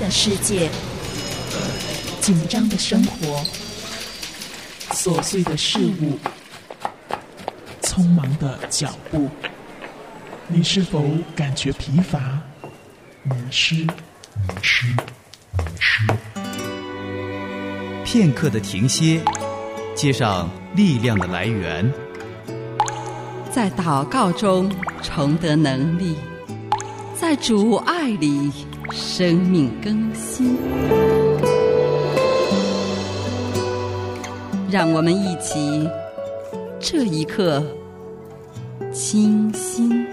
的世界，紧张的生活，琐碎的事物，匆忙的脚步，你是否感觉疲乏、迷失？ 片刻的停歇，接上力量的来源， 在祷告中重得能力，在主爱里生命更新。让我们一起这一刻清心。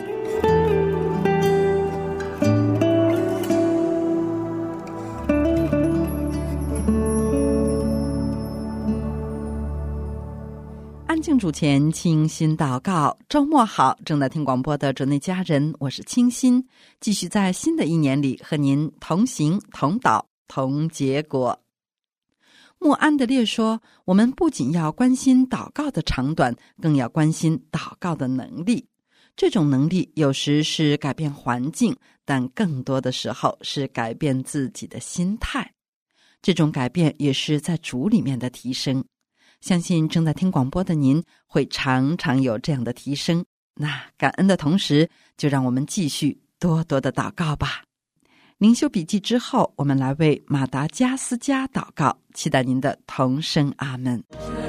安静主前，清心祷告。周末好，正在听广播的主内家人，我是清心，继续在新的一年里和您同行同祷同结果。穆安德烈说，我们不仅要关心祷告的长短，更要关心祷告的能力。这种能力有时是改变环境，但更多的时候是改变自己的心态。这种改变也是在主里面的提升。相信正在听广播的您会常常有这样的提升。那感恩的同时，就让我们继续多多的祷告吧。灵修笔记之后，我们来为马达加斯加祷告，期待您的同声阿门。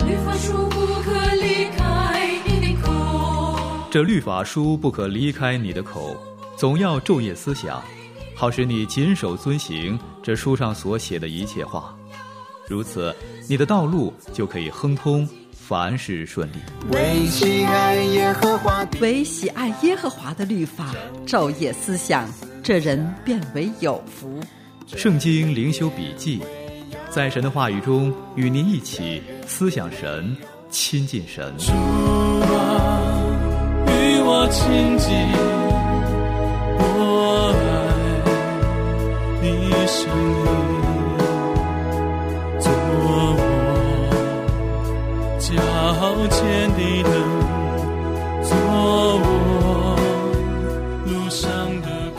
这律法书不可离开你的口，总要昼夜思想，好使你谨守遵行这书上所写的一切话。如此，你的道路就可以亨通，凡事顺利。 为喜爱耶和华的律法，昼夜思想，这人便为有福。 圣经灵修笔记，在神的话语中与您一起思想神，亲近神。 主啊，与我亲近，我爱你生命，做我脚前的灯，做我路上的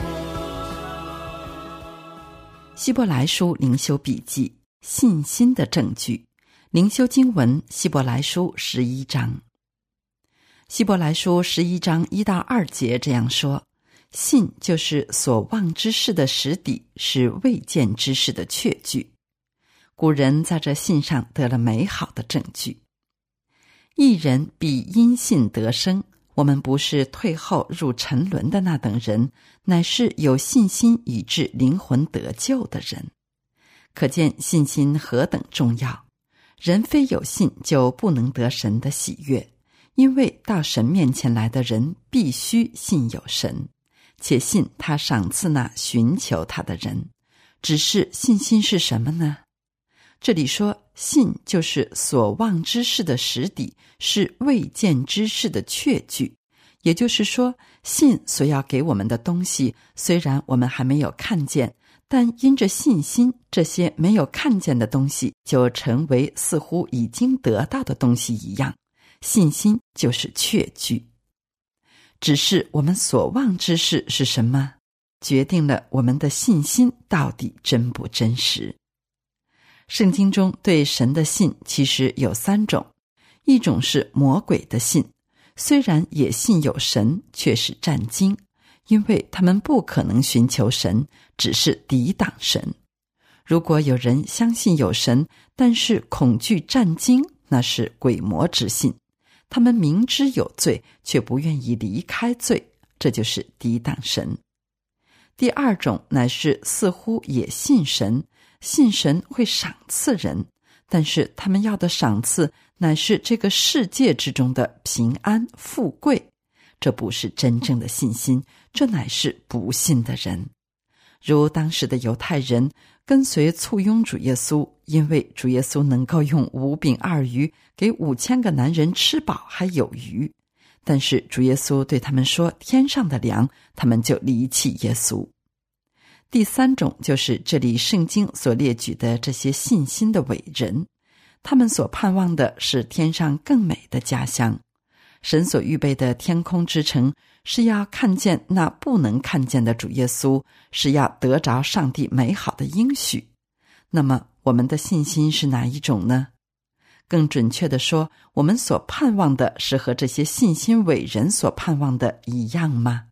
光。 希伯来书灵修笔记，信心的证据。灵修经文，希伯来书11章。希伯来书11章1到2节这样说：信就是所望之事的实底，是未见之事的确据。古人在这信上得了美好的证据。一人必因信得生，我们不是退后入沉沦的那等人，乃是有信心以致灵魂得救的人。可见信心何等重要。人非有信就不能得神的喜悦，因为到神面前来的人必须信有神，且信他赏赐那寻求他的人。只是信心是什么呢？这里说信就是所望之事的实底，是未见之事的确据。也就是说，信所要给我们的东西，虽然我们还没有看见，但因着信心，这些没有看见的东西就成为似乎已经得到的东西一样。信心就是确据。只是我们所望之事是什么，决定了我们的信心到底真不真实。圣经中对神的信其实有3种，一种是魔鬼的信，虽然也信有神，却是战惊，因为他们不可能寻求神，只是抵挡神。如果有人相信有神，但是恐惧战惊，那是鬼魔之信。他们明知有罪，却不愿意离开罪，这就是抵挡神。第2种乃是似乎也信神，信神会赏赐人，但是他们要的赏赐乃是这个世界之中的平安富贵，这不是真正的信心，这乃是不信的人。如当时的犹太人跟随簇拥主耶稣，因为主耶稣能够用5饼2鱼给5000个男人吃饱还有余，但是主耶稣对他们说天上的粮，他们就离弃耶稣。第3种就是这里圣经所列举的这些信心的伟人，他们所盼望的是天上更美的家乡。神所预备的天空之城是要看见那不能看见的主耶稣，是要得着上帝美好的应许。那么我们的信心是哪一种呢？更准确地说，我们所盼望的是和这些信心伟人所盼望的一样吗？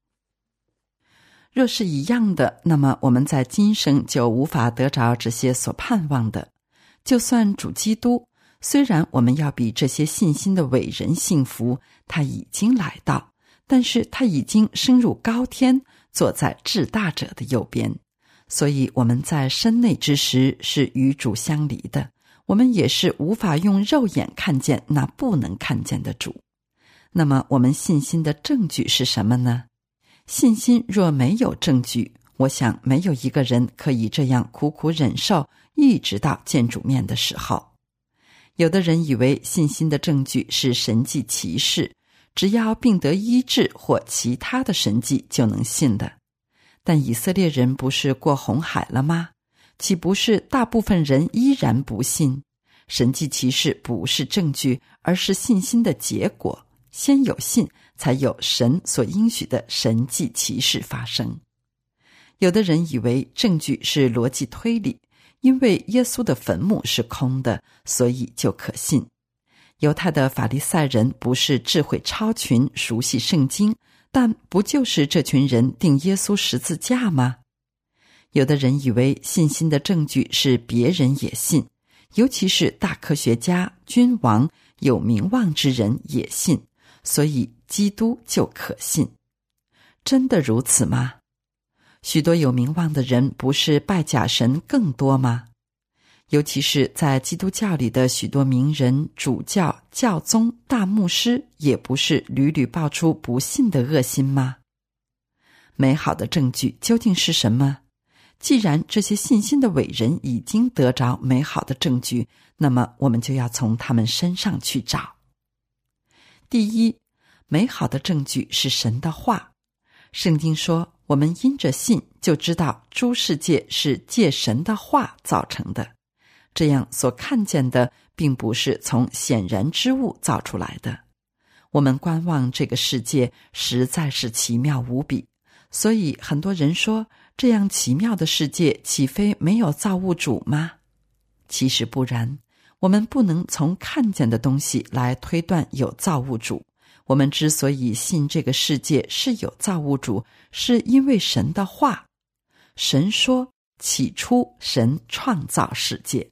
若是一样的，那么我们在今生就无法得着这些所盼望的。就算主基督，虽然我们要比这些信心的伟人幸福，他已经来到，但是他已经升入高天，坐在至大者的右边。所以我们在身内之时是与主相离的，我们也是无法用肉眼看见那不能看见的主。那么我们信心的证据是什么呢？信心若没有证据，我想没有一个人可以这样苦苦忍受，一直到见主面的时候。有的人以为信心的证据是神迹奇事，只要病得医治或其他的神迹就能信的。但以色列人不是过红海了吗？岂不是大部分人依然不信？神迹奇事不是证据，而是信心的结果。先有信，才有神所应许的神迹奇事发生。有的人以为证据是逻辑推理，因为耶稣的坟墓是空的，所以就可信。犹太的法利赛人不是智慧超群，熟悉圣经，但不就是这群人钉耶稣十字架吗？有的人以为信心的证据是别人也信，尤其是大科学家、君王、有名望之人也信，所以基督就可信。真的如此吗？许多有名望的人不是拜假神更多吗？尤其是在基督教里的许多名人、主教、教宗、大牧师，也不是屡屡爆出不信的恶心吗？美好的证据究竟是什么？既然这些信心的伟人已经得着美好的证据，那么我们就要从他们身上去找。第一，美好的证据是神的话。圣经说，我们因着信就知道诸世界是借神的话造成的。这样所看见的并不是从显然之物造出来的。我们观望这个世界实在是奇妙无比，所以很多人说，这样奇妙的世界岂非没有造物主吗？其实不然，我们不能从看见的东西来推断有造物主。我们之所以信这个世界是有造物主，是因为神的话。神说，起初神创造世界。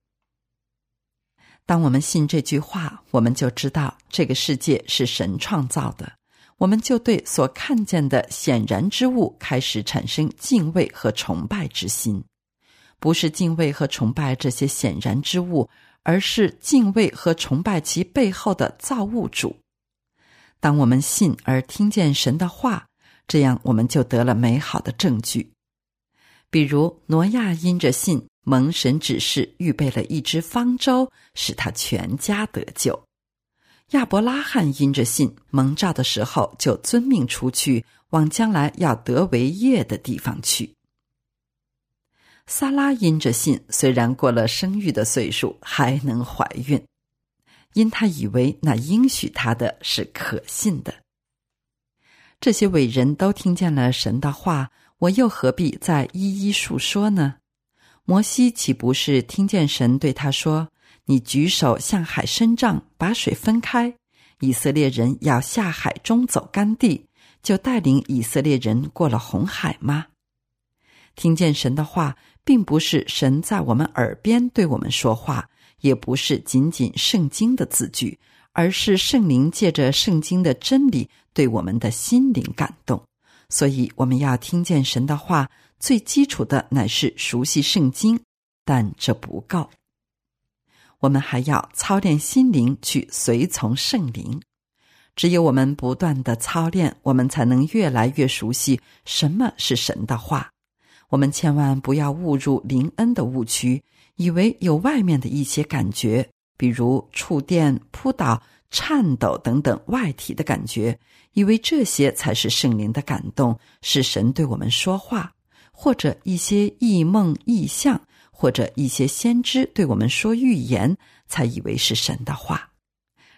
当我们信这句话，我们就知道这个世界是神创造的，我们就对所看见的显然之物开始产生敬畏和崇拜之心。不是敬畏和崇拜这些显然之物，而是敬畏和崇拜其背后的造物主。当我们信而听见神的话，这样我们就得了美好的证据。比如挪亚因着信，蒙神指示预备了一只方舟，使他全家得救。亚伯拉罕因着信，蒙召的时候就遵命出去，往将来要得为业的地方去。撒拉因着信，虽然过了生育的岁数，还能怀孕，因他以为那应许他的是可信的。这些伟人都听见了神的话，我又何必再一一述说呢？摩西岂不是听见神对他说，你举手向海伸杖，把水分开，以色列人要下海中走干地，就带领以色列人过了红海吗？听见神的话，并不是神在我们耳边对我们说话，也不是仅仅圣经的字句，而是圣灵借着圣经的真理对我们的心灵感动。所以我们要听见神的话，最基础的乃是熟悉圣经，但这不够。我们还要操练心灵去随从圣灵。只有我们不断的操练，我们才能越来越熟悉什么是神的话。我们千万不要误入灵恩的误区，以为有外面的一些感觉，比如触电、扑倒、颤抖等等外体的感觉，以为这些才是圣灵的感动，是神对我们说话，或者一些异梦异象，或者一些先知对我们说预言，才以为是神的话。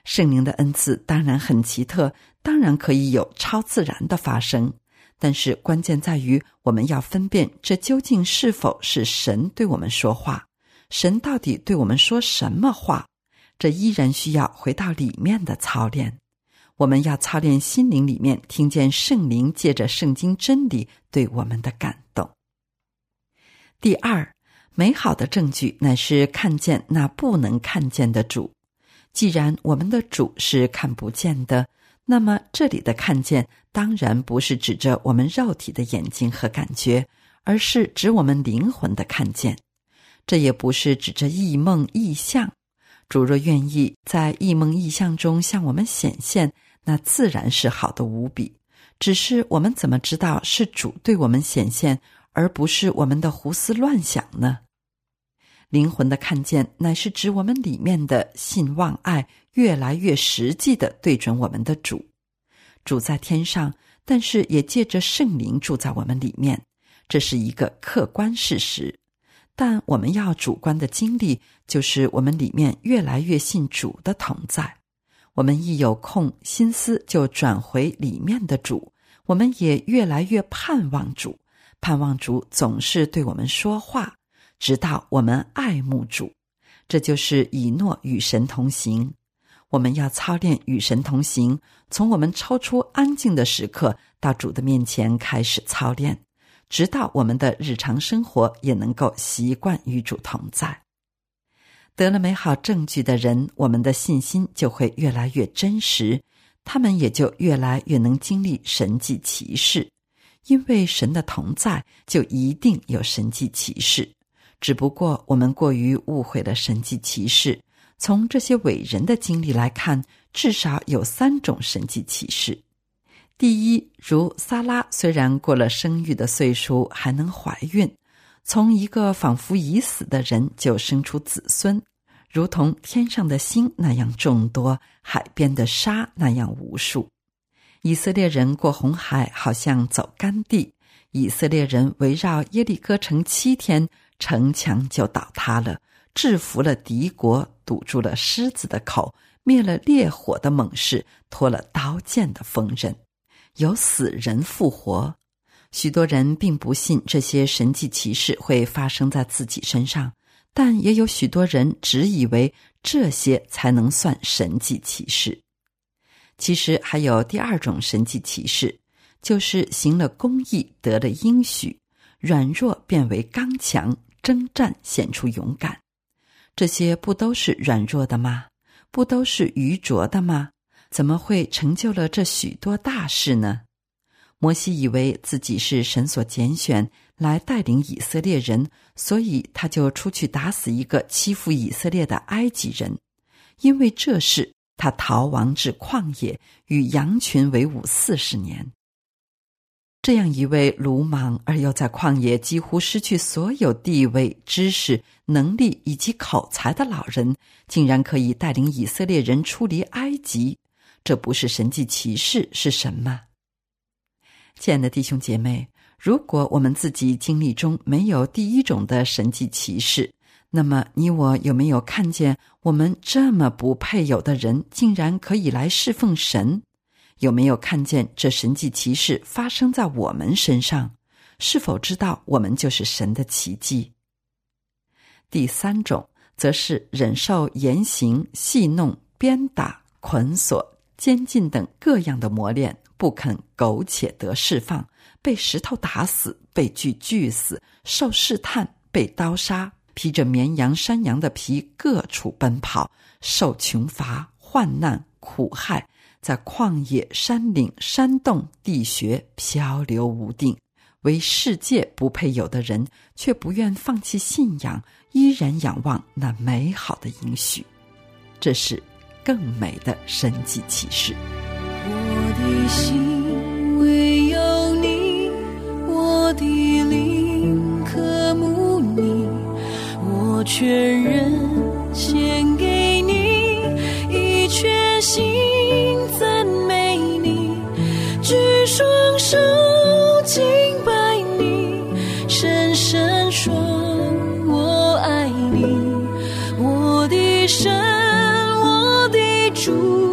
圣灵的恩赐当然很奇特，当然可以有超自然的发生，但是关键在于我们要分辨这究竟是否是神对我们说话，神到底对我们说什么话，这依然需要回到里面的操练。我们要操练心灵里面听见圣灵借着圣经真理对我们的感动。第二，美好的证据乃是看见那不能看见的主。既然我们的主是看不见的，那么这里的看见当然不是指着我们肉体的眼睛和感觉，而是指我们灵魂的看见。这也不是指着异梦异象，主若愿意在异梦异象中向我们显现，那自然是好的无比。只是我们怎么知道是主对我们显现，而不是我们的胡思乱想呢？灵魂的看见乃是指我们里面的信望爱越来越实际地对准我们的主。主在天上，但是也借着圣灵住在我们里面，这是一个客观事实。但我们要主观的经历，就是我们里面越来越信主的同在。我们一有空，心思就转回里面的主，我们也越来越盼望主，盼望主总是对我们说话，直到我们爱慕主。这就是以诺与神同行。我们要操练与神同行，从我们抽出安静的时刻到主的面前开始操练，直到我们的日常生活也能够习惯与主同在。得了美好证据的人，我们的信心就会越来越真实，他们也就越来越能经历神迹奇事。因为神的同在，就一定有神迹奇事。只不过我们过于误会了神迹奇事。从这些伟人的经历来看，至少有3种神迹奇事。第一，如撒拉虽然过了生育的岁数，还能怀孕，从一个仿佛已死的人就生出子孙，如同天上的星那样众多，海边的沙那样无数。以色列人过红海好像走干地，以色列人围绕耶利哥城7天，城墙就倒塌了，制服了敌国，堵住了狮子的口，灭了烈火的猛士，脱了刀剑的锋刃，有死人复活。许多人并不信这些神迹奇事会发生在自己身上，但也有许多人只以为这些才能算神迹奇事。其实还有第2种神迹奇事，就是行了公义，得了应许，软弱变为刚强，征战显出勇敢。这些不都是软弱的吗？不都是愚拙的吗？怎么会成就了这许多大事呢？摩西以为自己是神所拣选来带领以色列人，所以他就出去打死一个欺负以色列的埃及人。因为这事，他逃亡至旷野，与羊群为伍40年。这样一位鲁莽而又在旷野几乎失去所有地位、知识、能力以及口才的老人，竟然可以带领以色列人出离埃及，这不是神迹奇事是什么？亲爱的弟兄姐妹，如果我们自己经历中没有第1种的神迹奇事，那么你我有没有看见我们这么不配有的人竟然可以来侍奉神？有没有看见这神迹奇事发生在我们身上？是否知道我们就是神的奇迹？第3种则是忍受严刑、戏弄、鞭打、捆锁、监禁等各样的磨练，不肯苟且得释放，被石头打死，被锯死，受试探，被刀杀，披着绵羊、山羊的皮各处奔跑，受穷乏、患难、苦害，在旷野、山岭、山洞、地穴漂流无定，为世界不配有的人，却不愿放弃信仰，依然仰望那美好的应许。这是更美的神迹奇事。 我的心唯有你，我的灵渴慕你，我全人献给你，一全心赞美你，举双手敬拜你，深深说我爱你，我的神，我的主。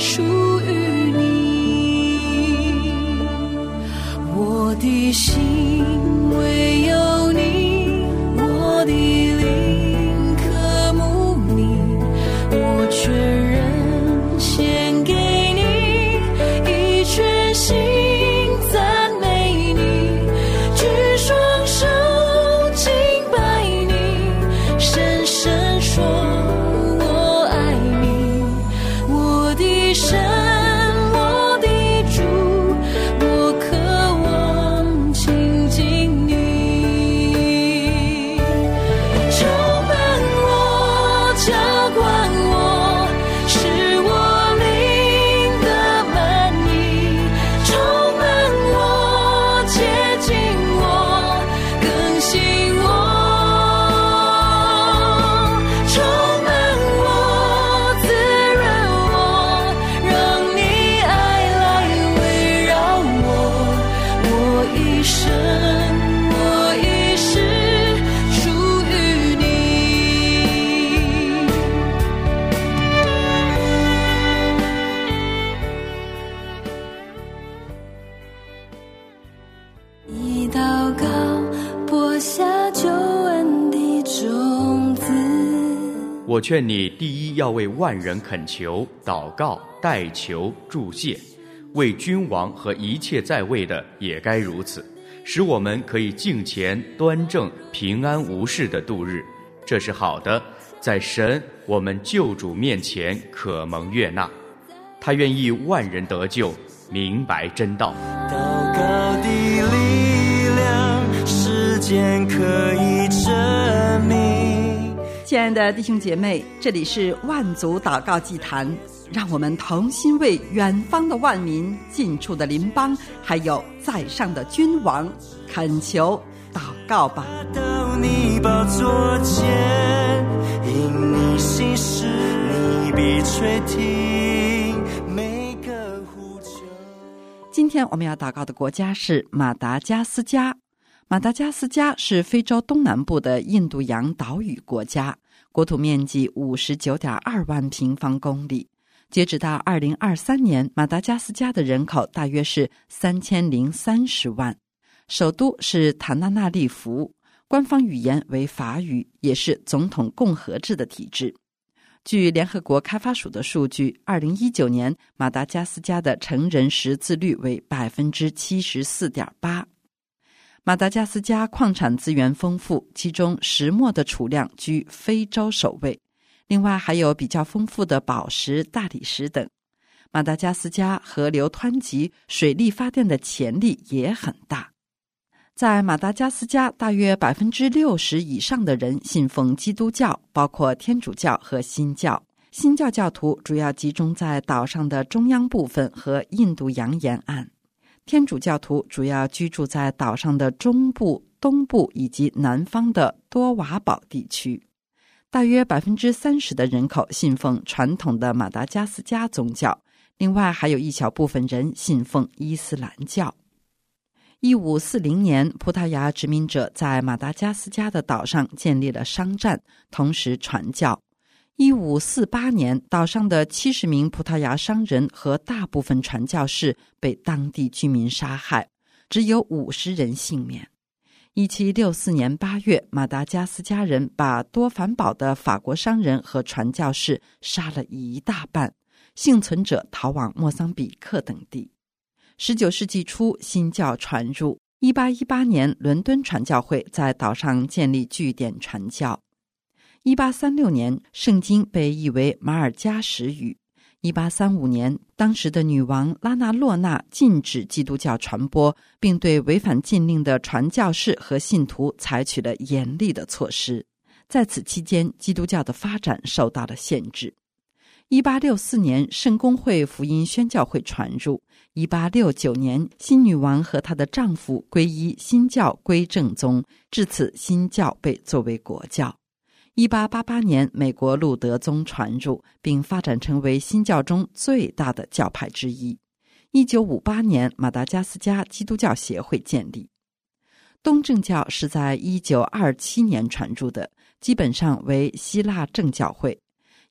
属于你。我的心唯有你，我的灵渴慕你，我全人献给你，一全心赞美你，举双手敬拜你，深深说我爱你。我的神，我的主，我渴望亲近你，充满我，浇灌我，使我灵的满溢，充满我，接近我，更新我，充满我，滋润我，让你爱来围绕我，我一生，我一世属于你。一祷告，播下救恩的种子。 我劝你第一要为万人恳求、祷告、代求、祝谢，为君王和一切在位的也该如此，使我们可以敬虔、端正、平安无事的度日。这是好的，在神我们救主面前可蒙悦纳。他愿意万人得救，明白真道。 祷告的力量，时间可以证明。 亲爱的弟兄姐妹，这里是万族祷告祭坛，让我们同心为远方的万民、近处的邻邦，还有在上的君王恳求祷告吧。 到你宝座前，因你心事，你必垂听每个呼求。 今天我们要祷告的国家是马达加斯加。马达加斯加是非洲东南部的印度洋岛屿国家，国土面积 59.2 万平方公里。截止到2023年，马达加斯加的人口大约是3030万。首都是塔纳纳利福，官方语言为法语，也是总统共和制的体制。据联合国开发署的数据，2019年马达加斯加的成人识字率为 74.8%。马达加斯加矿产资源丰富，其中石墨的储量居非洲首位，另外还有比较丰富的宝石、大理石等。马达加斯加河流湍急，水力发电的潜力也很大。在马达加斯加，大约 60% 以上的人信奉基督教，包括天主教和新教。新教教徒主要集中在岛上的中央部分和印度洋沿岸。天主教徒主要居住在岛上的中部、东部以及南方的多瓦堡地区。大约 30% 的人口信奉传统的马达加斯加宗教，另外还有一小部分人信奉伊斯兰教。1540年，葡萄牙殖民者在马达加斯加的岛上建立了商站，同时传教。1548年，岛上的70名葡萄牙商人和大部分传教士被当地居民杀害，只有50人幸免。1764年8月，马达加斯加人把多凡堡的法国商人和传教士杀了一大半，幸存者逃往莫桑比克等地。19世纪初，新教传入。1818年，伦敦传教会在岛上建立据点传教。1836年，圣经被译为马尔加什语。1835年，当时的女王拉纳洛纳禁止基督教传播，并对违反禁令的传教士和信徒采取了严厉的措施。在此期间，基督教的发展受到了限制。1864年，圣公会福音宣教会传入。1869年，新女王和她的丈夫皈依新教归正宗，至此新教被作为国教。1888年，美国路德宗传入，并发展成为新教中最大的教派之一。1958年，马达加斯加基督教协会建立。东正教是在1927年传入的，基本上为希腊正教会。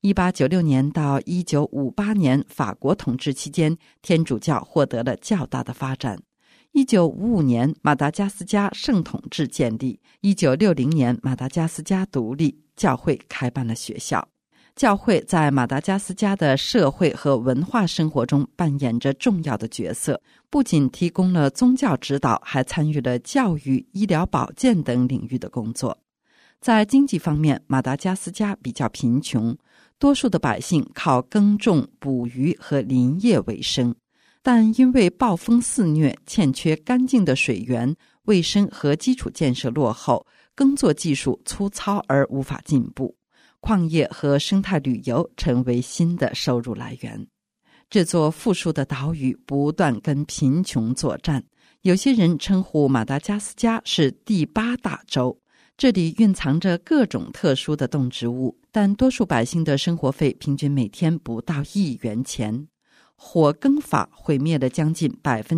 1896年到1958年法国统治期间，天主教获得了较大的发展。1955年，马达加斯加圣统制建立。1960年，马达加斯加独立，教会开办了学校。教会在马达加斯加的社会和文化生活中扮演着重要的角色，不仅提供了宗教指导，还参与了教育、医疗保健等领域的工作。在经济方面，马达加斯加比较贫穷，多数的百姓靠耕种、捕鱼和林业为生，但因为暴风肆虐，欠缺干净的水源，卫生和基础建设落后，耕作技术粗糙而无法进步。矿业和生态旅游成为新的收入来源。这座富庶的岛屿不断跟贫穷作战，有些人称呼马达加斯加是第8大洲。这里蕴藏着各种特殊的动植物，但多数百姓的生活费平均每天不到1元钱。火耕法毁灭了将近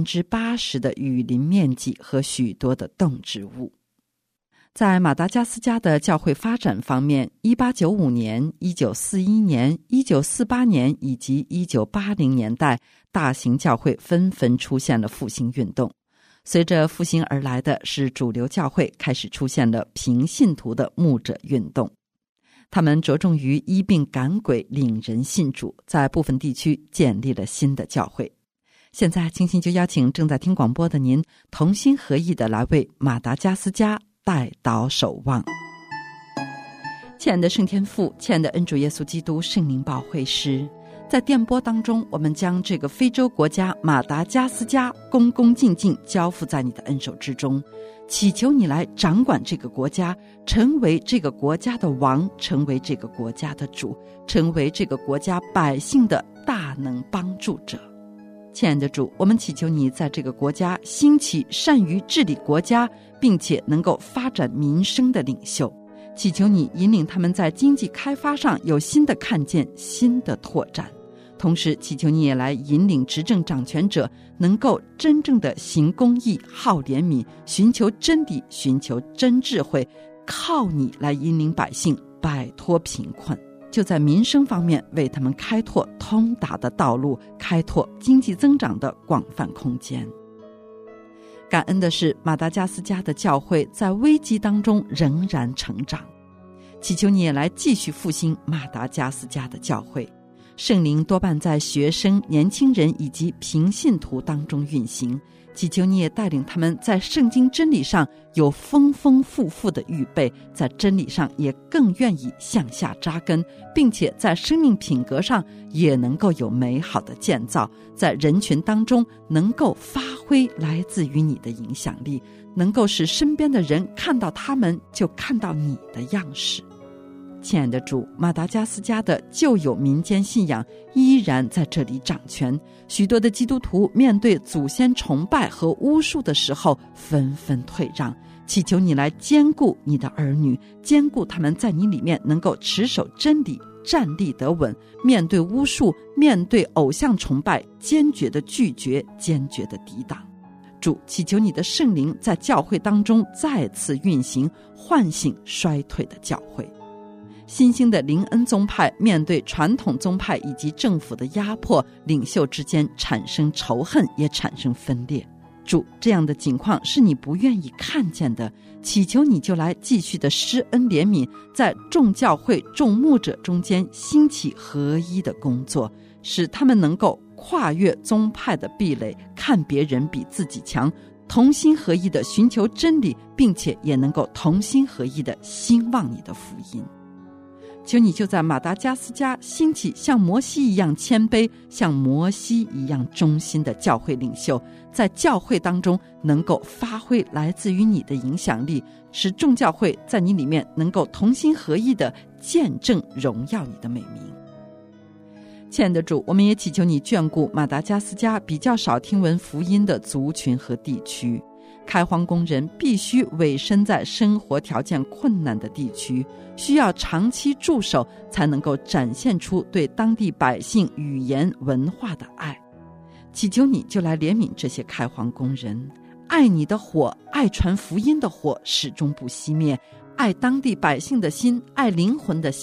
80%的雨林面积和许多的动植物。在马达加斯加的教会发展方面，1895年、1941年、1948年以及1980年代，大型教会纷纷出现了复兴运动。随着复兴而来的是主流教会开始出现了平信徒的牧者运动，他们着重于医病赶鬼、领人信主，在部分地区建立了新的教会。现在清心就邀请正在听广播的您，同心合意的来为马达加斯加代祷守望。亲爱的圣天父，亲爱的恩主耶稣基督圣灵保惠师，在电波当中，我们将这个非洲国家马达加斯加恭恭敬敬交付在你的恩手之中，祈求你来掌管这个国家，成为这个国家的王，成为这个国家的主，成为这个国家百姓的大能帮助者。亲爱的主，我们祈求你在这个国家兴起善于治理国家并且能够发展民生的领袖，祈求你引领他们在经济开发上有新的看见、新的拓展。同时祈求你也来引领执政掌权者能够真正的行公义、好怜悯，寻求真理，寻求真智慧，靠你来引领百姓摆脱贫困，就在民生方面为他们开拓通达的道路，开拓经济增长的广泛空间。感恩的是，马达加斯加的教会在危机当中仍然成长，祈求你也来继续复兴马达加斯加的教会。圣灵多半在学生、年轻人以及平信徒当中运行，祈求你也带领他们在圣经真理上有丰丰富富的预备，在真理上也更愿意向下扎根，并且在生命品格上也能够有美好的建造，在人群当中能够发挥来自于你的影响力，能够使身边的人看到他们就看到你的样式。亲爱的主，马达加斯加的旧有民间信仰依然在这里掌权，许多的基督徒面对祖先崇拜和巫术的时候纷纷退让，祈求你来兼顾你的儿女，兼顾他们在你里面能够持守真理，站立得稳，面对巫术，面对偶像崇拜，坚决的拒绝，坚决的抵挡。主，祈求你的圣灵在教会当中再次运行，唤醒衰退的教会。新兴的灵恩宗派面对传统宗派以及政府的压迫，领袖之间产生仇恨，也产生分裂。主，这样的情况是你不愿意看见的，祈求你就来继续的施恩怜悯，在众教会、众牧者中间兴起合一的工作，使他们能够跨越宗派的壁垒，看别人比自己强，同心合意的寻求真理，并且也能够同心合意的兴旺你的福音。求你就在马达加斯加兴起像摩西一样谦卑，像摩西一样忠心的教会领袖，在教会当中能够发挥来自于你的影响力，使众教会在你里面能够同心合意的见证荣耀你的美名。亲爱的主，我们也祈求你眷顾马达加斯加比较少听闻福音的族群和地区。开荒工人必须委身在生活条件困难的地区，需要长期驻守，才能够展现出对当地百姓语言文化的爱。祈求你就来怜悯这些开荒工人，爱你的火，爱传福音的火始终不熄灭，爱当地百姓的心，爱灵魂的心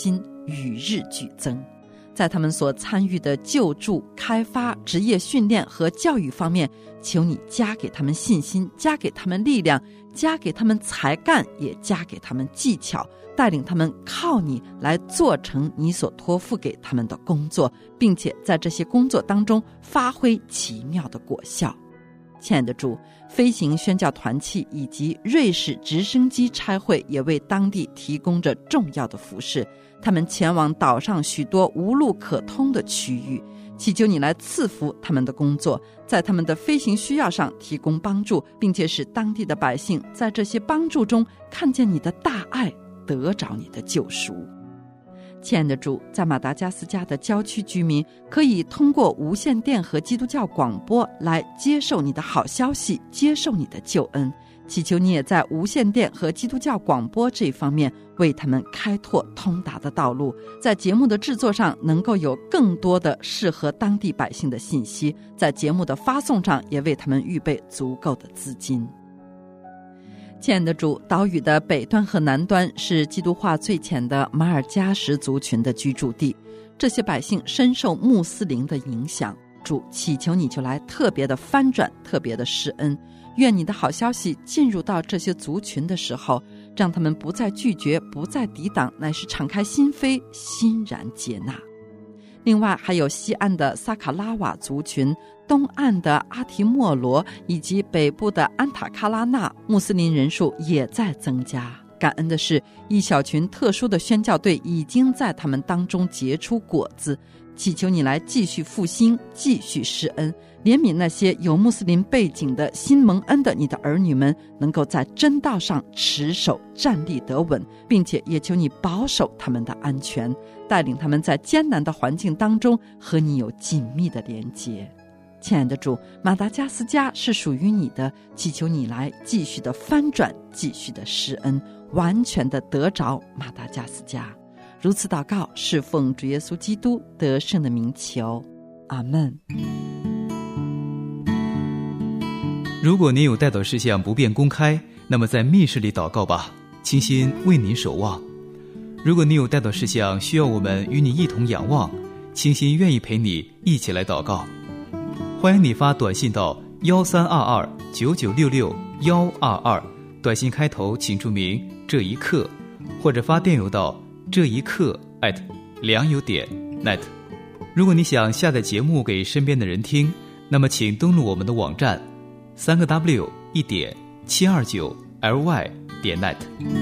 与日俱增。在他们所参与的救助、开发、职业训练和教育方面，求你加给他们信心，加给他们力量，加给他们才干，也加给他们技巧，带领他们靠你来做成你所托付给他们的工作，并且在这些工作当中发挥奇妙的果效。亲爱的主，飞行宣教团契以及瑞士直升机差会也为当地提供着重要的服事，他们前往岛上许多无路可通的区域，祈求你来赐福他们的工作，在他们的飞行需要上提供帮助，并且使当地的百姓在这些帮助中看见你的大爱，得着你的救赎。亲爱的主，在马达加斯加的郊区居民可以通过无线电和基督教广播来接受你的好消息，接受你的救恩。祈求你也在无线电和基督教广播这方面为他们开拓通达的道路，在节目的制作上能够有更多的适合当地百姓的信息，在节目的发送上也为他们预备足够的资金。亲爱的主，岛屿的北端和南端是基督化最浅的马尔加什族群的居住地，这些百姓深受穆斯林的影响。主，祈求你就来特别的翻转，特别的施恩，愿你的好消息进入到这些族群的时候，让他们不再拒绝，不再抵挡，乃是敞开心扉，欣然接纳。另外还有西岸的萨卡拉瓦族群，东岸的阿提莫罗以及北部的安塔卡拉纳，穆斯林人数也在增加。感恩的是，一小群特殊的宣教队已经在他们当中结出果子，祈求你来继续复兴，继续施恩，怜悯那些有穆斯林背景的新蒙恩的你的儿女们，能够在真道上持守站立得稳，并且也求你保守他们的安全，带领他们在艰难的环境当中和你有紧密的连结。亲爱的主，马达加斯加是属于你的，祈求你来继续的翻转，继续的施恩，完全的得着马达加斯加。如此祷告，是奉主耶稣基督得胜的名求，阿们。 如果您有代祷事项不便公开，那么在密室里祷告吧，倾心为您守望。如果你有代祷事项需要我们与你一同仰望，倾心愿意陪你一起来祷告。欢迎你发短信到132299662122，短信开头请注明这一刻，或者发电邮到这一刻@良友.net。如果你想下载节目给身边的人听，那么请登录我们的网站3w1.729ly.net。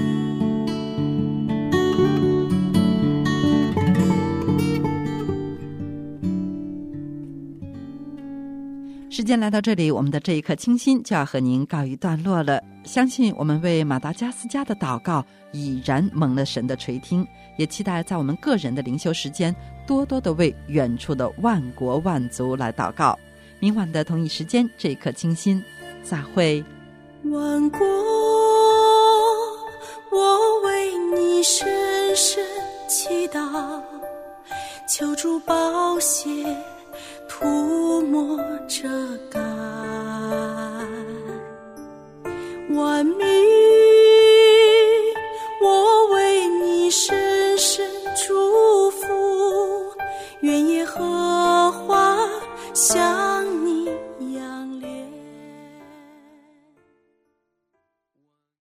时间来到这里，我们的这一刻清心就要和您告一段落了。相信我们为马达加斯加的祷告已然蒙了神的垂听，也期待在我们个人的灵修时间多多的为远处的万国万族来祷告。明晚的同一时间，这一刻清心再会。 万国，我为你深深祈祷，求主宝血涂抹遮盖，万民